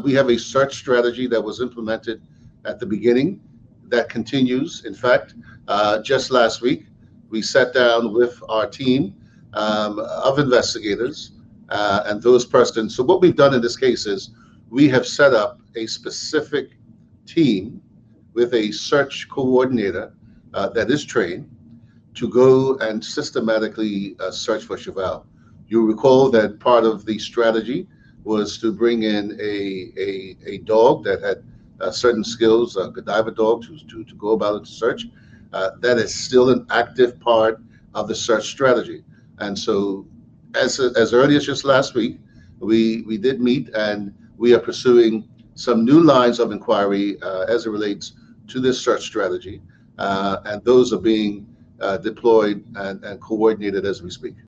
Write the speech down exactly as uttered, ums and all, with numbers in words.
we have a search strategy that was implemented at the beginning that continues. In fact, uh, just last week, we sat down with our team um, of investigators uh, and those persons. So what we've done in this case is we have set up a specific team with a search coordinator uh, that is trained to go and systematically uh, search for Cheval. You recall that part of the strategy was to bring in a, a, a dog that had uh, certain skills, a Godiva dog, to, to, to go about the search. Uh, that is still an active part of the search strategy. And so as, as early as just last week, we, we did meet, and we are pursuing some new lines of inquiry uh, as it relates to this search strategy. Uh, and those are being uh, deployed and, and coordinated as we speak.